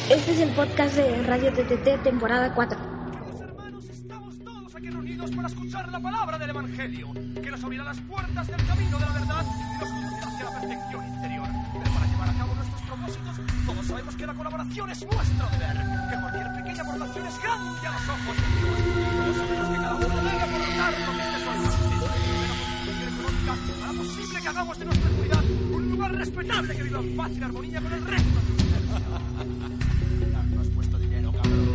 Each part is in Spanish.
Este es el podcast de Radio TTT, temporada 4. Hermanos, estamos todos aquí reunidos para escuchar la palabra del Evangelio, que nos abrirá las puertas del camino de la verdad y nos conducirá hacia la perfección interior. Pero para llevar a cabo nuestros propósitos, todos sabemos que la colaboración es nuestro deber, que cualquier pequeña aportación es grande a los ojos de Dios. Todos sabemos que cada uno debe aportar lo que esté a su alcance. Pero con económica hará posible que hagamos de nuestra comunidad un lugar respetable que viva en paz y en armonía con el resto. No has puesto dinero, cabrón.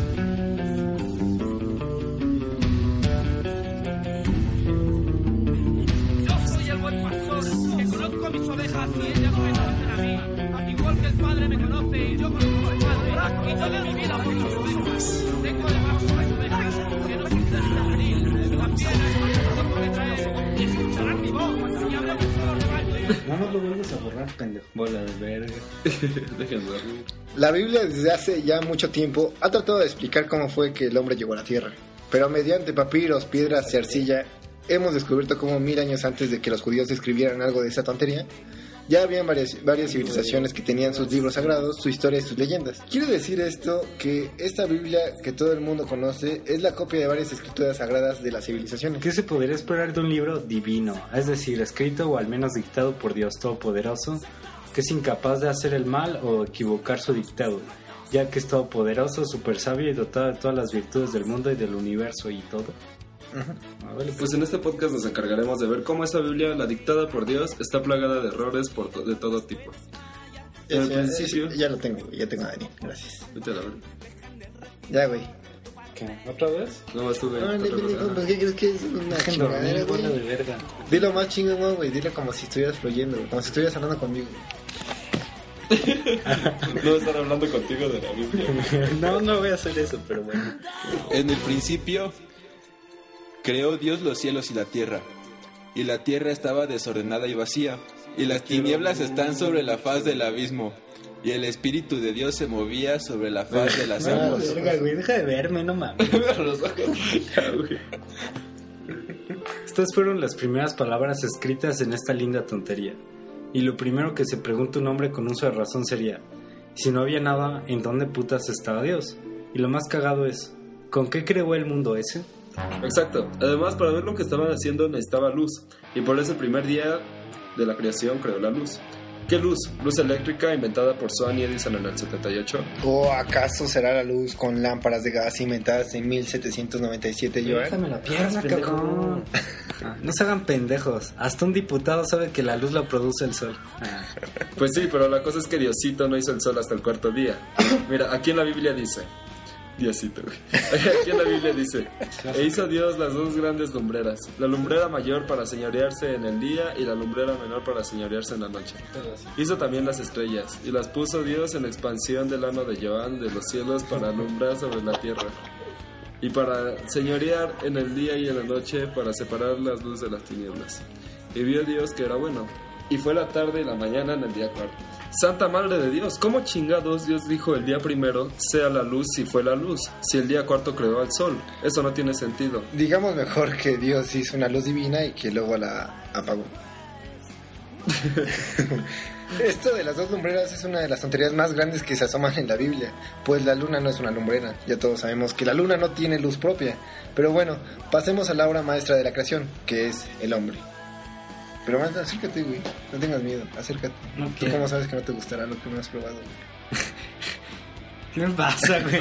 Yo soy el buen pastor, que conozco a mis ovejas y ellas me conocen a mí. Al igual que el Padre me conoce y yo conozco al Padre, y doy mi vida por sus ovejas. Tengo además unas ovejas que no necesitan venir. También hay pastor que me trae y escucharán mi voz y habrá un solo rebaño. No lo vuelves a borrar, pendejo. Bola de verga. Déjenlo. La Biblia desde hace ya mucho tiempo ha tratado de explicar cómo fue que el hombre llegó a la tierra, pero mediante papiros, piedras y arcilla hemos descubierto cómo 1000 años antes de que los judíos escribieran algo de esa tontería, ya habían varias civilizaciones que tenían sus libros sagrados, su historia y sus leyendas. Quiere decir esto que esta Biblia que todo el mundo conoce es la copia de varias escrituras sagradas de las civilizaciones. ¿Qué se podría esperar de un libro divino? Es decir, escrito o al menos dictado por Dios Todopoderoso, que es incapaz de hacer el mal o equivocar su dictado, ya que es todopoderoso, súper sabio y dotado de todas las virtudes del mundo y del universo y todo. Pues en este podcast nos encargaremos de ver cómo esa Biblia, la dictada por Dios, está plagada de errores de todo tipo. En el principio... Ya lo tengo, güey, ya tengo a Dani, gracias. Vete a la verga. Ya, güey. ¿Qué? ¿Otra vez? No, estuve... No, pues, ¿qué crees que es una chingadera, güey? Bola de verga. Dilo más chingón, güey, dilo como si estuvieras fluyendo, güey, como si estuvieras hablando conmigo. No estar hablando contigo de la Biblia. No voy a hacer eso, pero bueno. En el principio creó Dios los cielos y la tierra, y la tierra estaba desordenada y vacía, y las tinieblas están sobre la faz del abismo, y el Espíritu de Dios se movía sobre la faz de las aguas. Verga, güey, deja de verme, no mames. Estas fueron las primeras palabras escritas en esta linda tontería. Y lo primero que se pregunta un hombre con uso de razón sería: si no había nada, ¿en dónde putas estaba Dios? Y lo más cagado es: ¿con qué creó el mundo ese? Exacto. Además, para ver lo que estaban haciendo necesitaba luz, y por eso el primer día de la creación creó la luz. ¿Qué luz? Luz eléctrica inventada por Sony Edison en el 78. ¿O acaso será la luz con lámparas de gas inventadas en 1797, Joel? Déjame la pierna, cabrón. No se hagan pendejos. Hasta un diputado sabe que la luz la produce el sol. Pues sí, pero la cosa es que Diosito no hizo el sol hasta el cuarto día. Mira, aquí en la Biblia dice... Diosito, güey. Aquí en la Biblia dice: e hizo Dios las dos grandes lumbreras, la lumbrera mayor para señorearse en el día y la lumbrera menor para señorearse en la noche. Hizo también las estrellas, y las puso Dios en la expansión del ano de Joan de los cielos para alumbrar sobre la tierra, y para señorear en el día y en la noche, para separar las luces de las tinieblas. Y vio Dios que era bueno. Y fue la tarde y la mañana en el día cuarto. Santa Madre de Dios, ¿cómo chingados Dios dijo el día primero sea la luz si fue la luz? Si el día cuarto creó al sol. Eso no tiene sentido. Digamos mejor que Dios hizo una luz divina y que luego la apagó. Esto de las dos lumbreras es una de las tonterías más grandes que se asoman en la Biblia, pues la luna no es una lumbrera. Ya todos sabemos que la luna no tiene luz propia. Pero bueno, pasemos a la obra maestra de la creación, que es el hombre. Pero más, acércate, güey. No tengas miedo, acércate. No ¿Tú quiero. cómo sabes que no te gustará lo que no has probado, güey? ¿Qué me pasa, güey?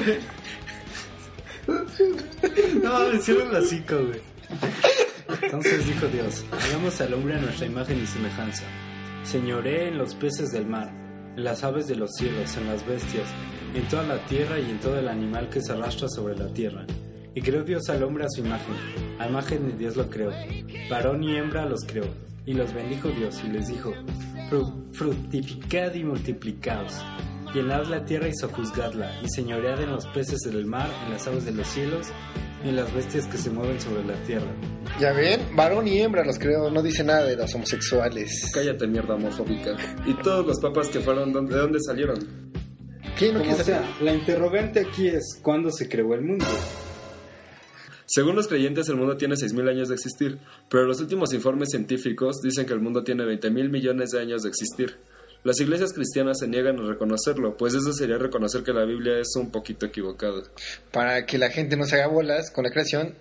No, me cierro el hocico, güey. Entonces dijo Dios: hagamos al hombre a nuestra imagen y semejanza. Señoree en los peces del mar, en las aves de los cielos, en las bestias, en toda la tierra y en todo el animal que se arrastra sobre la tierra. Y creó Dios al hombre a su imagen, a imagen de Dios lo creó, varón y hembra los creó. Y los bendijo Dios y les dijo: fructificad y multiplicaos, llenad la tierra y sojuzgadla, y señoread en los peces del mar, en las aves de los cielos, y en las bestias que se mueven sobre la tierra. Ya ven, varón y hembra los creo, no dice nada de los homosexuales. Cállate, mierda homofóbica. ¿Y todos los papas que fueron, de dónde salieron? ¿Qué? ¿No Como quieres sea, saber? la interrogante aquí es: ¿cuándo se creó el mundo? Según los creyentes, el mundo tiene 6.000 años de existir, pero los últimos informes científicos dicen que el mundo tiene 20.000 millones de años de existir. Las iglesias cristianas se niegan a reconocerlo, pues eso sería reconocer que la Biblia es un poquito equivocada. Para que la gente no se haga bolas con la creación,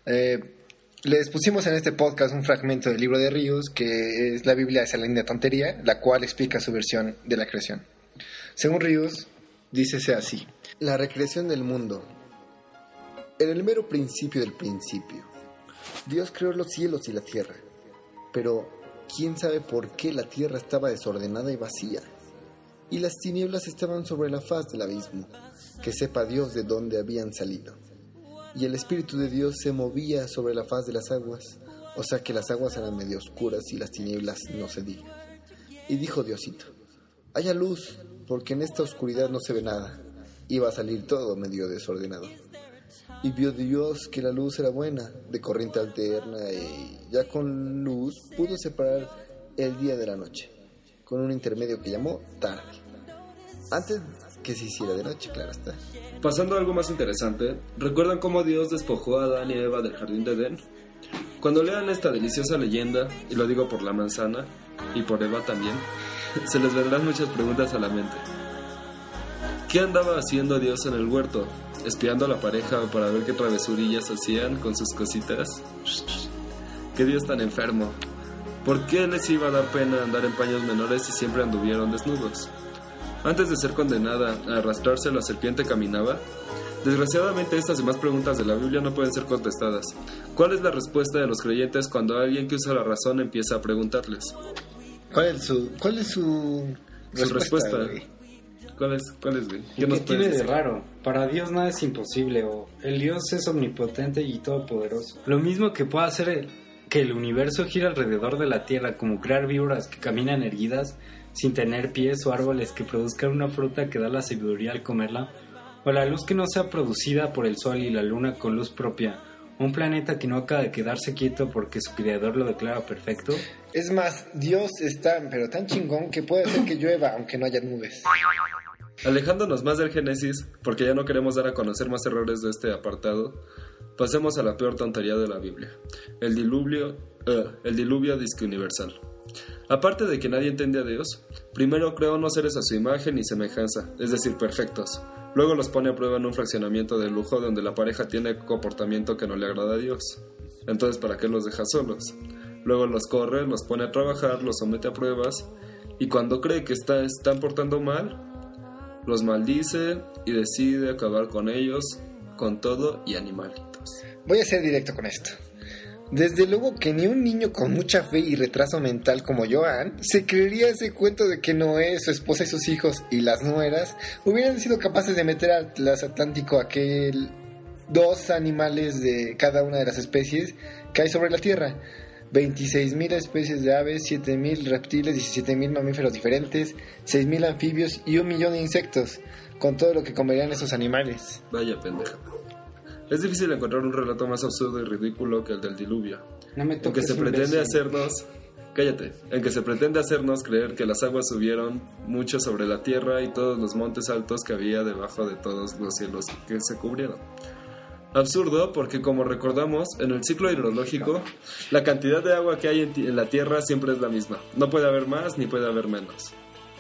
les pusimos en este podcast un fragmento del libro de Ríos, que es la Biblia de esa linda tontería, la cual explica su versión de la creación. Según Ríos, dícese así: la recreación del mundo. En el mero principio del principio, Dios creó los cielos y la tierra, pero ¿quién sabe por qué la tierra estaba desordenada y vacía? Y las tinieblas estaban sobre la faz del abismo, que sepa Dios de dónde habían salido. Y el Espíritu de Dios se movía sobre la faz de las aguas, o sea que las aguas eran medio oscuras y las tinieblas no cedían. Y dijo Diosito: haya luz, porque en esta oscuridad no se ve nada. Iba a salir todo medio desordenado. Y vio Dios que la luz era buena, de corriente alterna, y ya con luz pudo separar el día de la noche, con un intermedio que llamó tarde. Antes que se hiciera de noche, claro está. Pasando a algo más interesante, ¿recuerdan cómo Dios despojó a Adán y a Eva del jardín de Edén? Cuando lean esta deliciosa leyenda, y lo digo por la manzana, y por Eva también, se les vendrán muchas preguntas a la mente. ¿Qué andaba haciendo Dios en el huerto? ¿Espiando a la pareja para ver qué travesurillas hacían con sus cositas? ¿Qué Dios tan enfermo? ¿Por qué les iba a dar pena andar en paños menores si siempre anduvieron desnudos? Antes de ser condenada a arrastrarse, la serpiente caminaba. Desgraciadamente, estas y más preguntas de la Biblia no pueden ser contestadas. ¿Cuál es la respuesta de los creyentes cuando alguien que usa la razón empieza a preguntarles? ¿Cuál es su respuesta? Güey? ¿Cuál es, güey? ¿Qué tiene de raro? Para Dios nada es imposible, o el Dios es omnipotente y todopoderoso. Lo mismo que puede hacer que el universo gire alrededor de la Tierra, como crear víboras que caminan erguidas sin tener pies, o árboles que produzcan una fruta que da la sabiduría al comerla, o la luz que no sea producida por el sol y la luna con luz propia, un planeta que no acaba de quedarse quieto porque su creador lo declara perfecto. Es más, Dios está pero tan chingón que puede hacer que llueva aunque no haya nubes. Alejándonos más del Génesis, porque ya no queremos dar a conocer más errores de este apartado, pasemos a la peor tontería de la Biblia: el diluvio disque universal. Aparte de que nadie entiende a Dios, primero creó unos seres a su imagen y semejanza, es decir, perfectos. Luego los pone a prueba en un fraccionamiento de lujo donde la pareja tiene comportamiento que no le agrada a Dios. Entonces, ¿para qué los deja solos? Luego los corre, los pone a trabajar, los somete a pruebas, y cuando cree que están portando mal, los maldice y decide acabar con ellos, con todo y animalitos. Voy a ser directo con esto. Desde luego que ni un niño con mucha fe y retraso mental como Joan se creería ese cuento de que Noé, su esposa y sus hijos y las nueras hubieran sido capaces de meter al Atlántico aquel 2 animales de cada una de las especies que hay sobre la Tierra. 26,000 especies de aves, 7,000 reptiles, 17,000 mamíferos diferentes, 6,000 anfibios y 1,000,000 de insectos, con todo lo que comerían esos animales. Vaya pendeja. Es difícil encontrar un relato más absurdo y ridículo que el del diluvio. No me en que toques, se pretende imbécil. en que se pretende hacernos creer que las aguas subieron mucho sobre la tierra y todos los montes altos que había debajo de todos los cielos que se cubrieron. Absurdo porque, como recordamos, en el ciclo hidrológico, la cantidad de agua que hay en la tierra siempre es la misma. No puede haber más ni puede haber menos.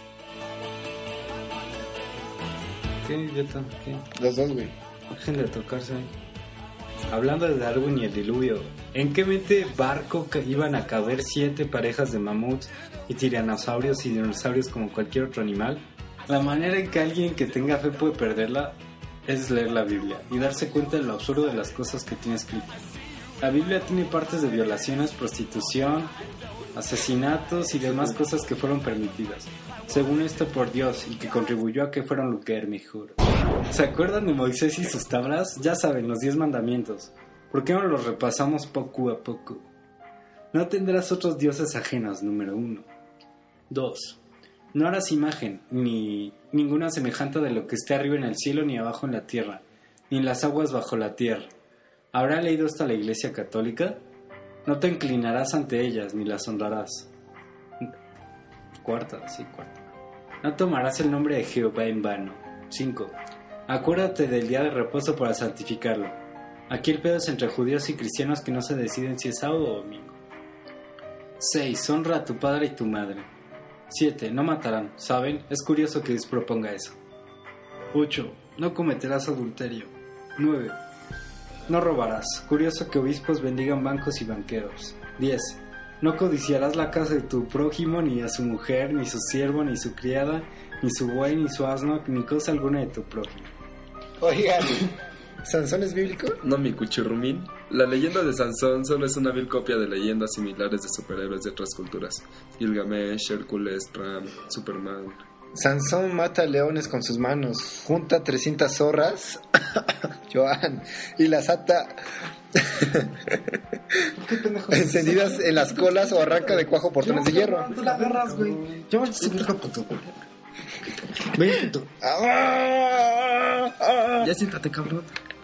¿Qué, idiota? ¿Qué? Los dos, güey. Dejen de tocarse. Hablando de Darwin y el diluvio, ¿en qué mente barco iban a caber 7 parejas de mamuts y tiranosaurios y dinosaurios como cualquier otro animal? La manera en que alguien que tenga fe puede perderla es leer la Biblia y darse cuenta de lo absurdo de las cosas que tiene escritas. La Biblia tiene partes de violaciones, prostitución, asesinatos y demás cosas que fueron permitidas, según esto por Dios, y que contribuyó a que fueran lo que eran mejor. ¿Se acuerdan de Moisés y sus tablas? Ya saben, los 10 mandamientos. ¿Por qué no los repasamos poco a poco? No tendrás otros dioses ajenos, número 1. 2. No harás imagen, ni ninguna semejante de lo que esté arriba en el cielo, ni abajo en la tierra, ni en las aguas bajo la tierra. ¿Habrá leído esto la Iglesia Católica? No te inclinarás ante ellas, ni las honrarás. Cuarta. No tomarás el nombre de Jehová en vano. 5. Acuérdate del día de reposo para santificarlo. Aquí el pedo es entre judíos y cristianos que no se deciden si es sábado o domingo. 6. Honra a tu padre y tu madre. 7. No matarán. ¿Saben? Es curioso que Dios proponga eso. 8. No cometerás adulterio. 9. No robarás. Curioso que obispos bendigan bancos y banqueros. 10. No codiciarás la casa de tu prójimo, ni a su mujer, ni su siervo, ni su criada, ni su buey, ni su asno, ni cosa alguna de tu prójimo. Oigan, ¿Sansón es bíblico? No, mi cuchurrumín. La leyenda de Sansón solo es una vil copia de leyendas similares de superhéroes de otras culturas. Gilgamesh, Hércules, Ram, Superman. Sansón mata leones con sus manos, junta 300 zorras, Joan, y las ata encendidas en las colas o arranca de cuajo portones de hierro. Tú la agarras, güey. Yo me estoy puto. Ven, puto. Ya siéntate, cabrón.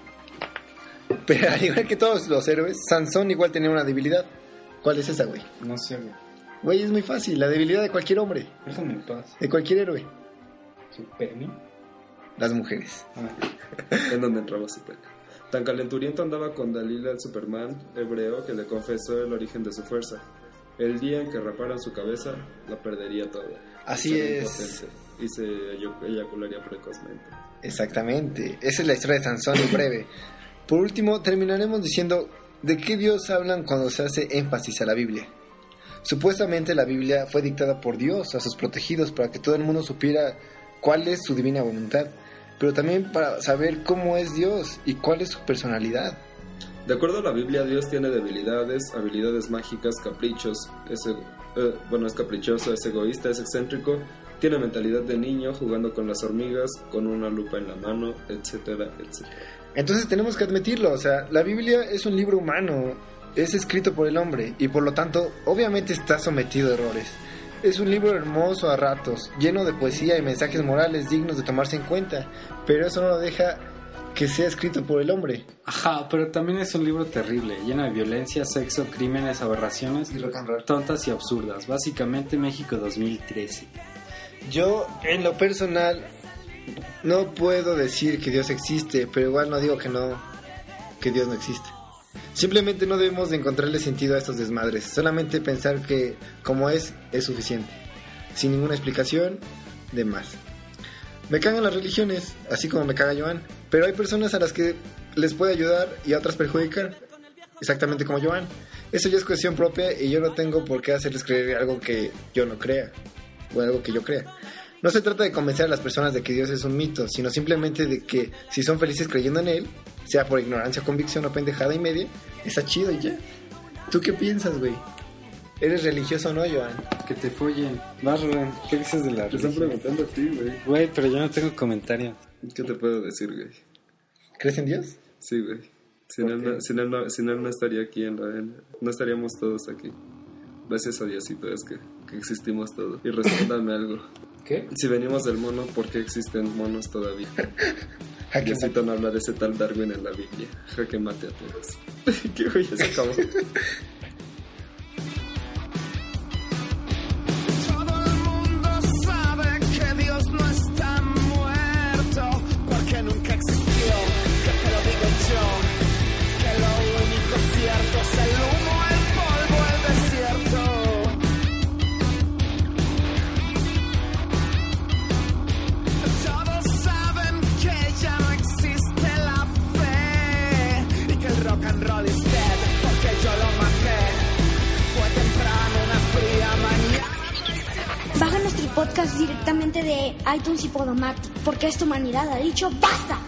Pero al igual que todos los héroes, Sansón igual tenía una debilidad. ¿Cuál es esa, güey? No sé, güey. Güey, es muy fácil, la debilidad de cualquier hombre, Déjame en paz. de cualquier héroe. ¿Superman? Las mujeres. En donde entraba Superman. Tan calenturiento andaba con Dalila el Superman hebreo que le confesó el origen de su fuerza. El día en que raparan su cabeza, la perdería toda. Así Sería es. impotente y se eyacularía precozmente. Exactamente, esa es la historia de Sansón en breve. Por último, terminaremos diciendo de qué Dios hablan cuando se hace énfasis a la Biblia. Supuestamente la Biblia fue dictada por Dios a sus protegidos para que todo el mundo supiera cuál es su divina voluntad, pero también para saber cómo es Dios y cuál es su personalidad. De acuerdo a la Biblia, Dios tiene debilidades, habilidades mágicas, caprichos. Es caprichoso, es egoísta, es excéntrico, tiene mentalidad de niño, jugando con las hormigas, con una lupa en la mano, etcétera, etcétera. Entonces tenemos que admitirlo, o sea, la Biblia es un libro humano, es escrito por el hombre y por lo tanto obviamente está sometido a errores. Es un libro hermoso a ratos, lleno de poesía y mensajes morales dignos de tomarse en cuenta, pero eso no lo deja que sea escrito por el hombre. Ajá, pero también es un libro terrible, lleno de violencia, sexo, crímenes, aberraciones, Y rock and roll. tontas y absurdas. Básicamente México 2013. Yo, en lo personal, no puedo decir que Dios existe, pero igual no digo que Dios no existe. Simplemente no debemos de encontrarle sentido a estos desmadres, solamente pensar que como es suficiente, sin ninguna explicación de más. Me cagan las religiones, así como me caga Joan, pero hay personas a las que les puede ayudar y a otras perjudicar, exactamente como Joan. Eso ya es cuestión propia y yo no tengo por qué hacerles creer algo que yo no crea, o algo que yo crea. No se trata de convencer a las personas de que Dios es un mito, sino simplemente de que si son felices creyendo en él, sea por ignorancia, convicción o pendejada y media, está chido y ya. ¿Tú qué piensas, güey? ¿Eres religioso o no, Joan? Que te follen. Vas, Rubén, ¿qué dices de la Te están religión? preguntando a ti, güey. Güey, pero yo no tengo comentario. ¿Qué te puedo decir, güey? ¿Crees en Dios? Sí, güey. Sin él no estaría aquí no estaríamos todos aquí. Gracias a Diosito es que existimos todos. Y respóndame algo. ¿Qué? Si venimos del mono, ¿por qué existen monos todavía? Diosito no habla de ese tal Darwin en la Biblia. Jaque mate a todos. ¿Qué güey? Ya se acabó. Todo el mundo sabe que Dios no está muerto, porque nunca existió, que te lo digo yo, que lo único cierto es el humo, el polvo, el desierto. Todos saben que ya no existe la fe y que el rock and roll is dead, porque yo lo maté. Fue temprano, una fría mañana. Baja nuestro podcast directamente de iTunes y Podomatic, porque esta humanidad ha dicho ¡basta!